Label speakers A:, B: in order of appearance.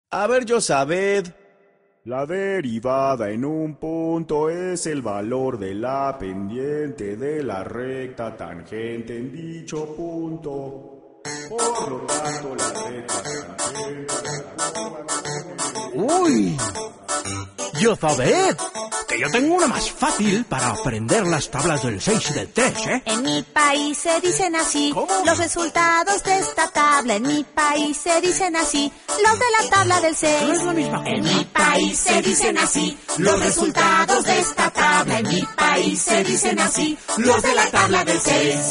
A: A ver, Yosabed.
B: La derivada en un punto es el valor de la pendiente de la recta tangente en dicho punto. Por lo tanto, la recta tangente...
C: ¡Uy! Yosabed, que yo tengo una más fácil para aprender las tablas del 6 y del 3, ¿eh?
D: En mi país se dicen así.
C: ¿Cómo?
D: Los resultados de esta tabla. En mi país se dicen así. Los de la tabla del 6.
C: No es la misma cosa.
D: En mi país se dicen así. Los resultados de esta tabla. En mi país se dicen así. Los de la tabla del 6.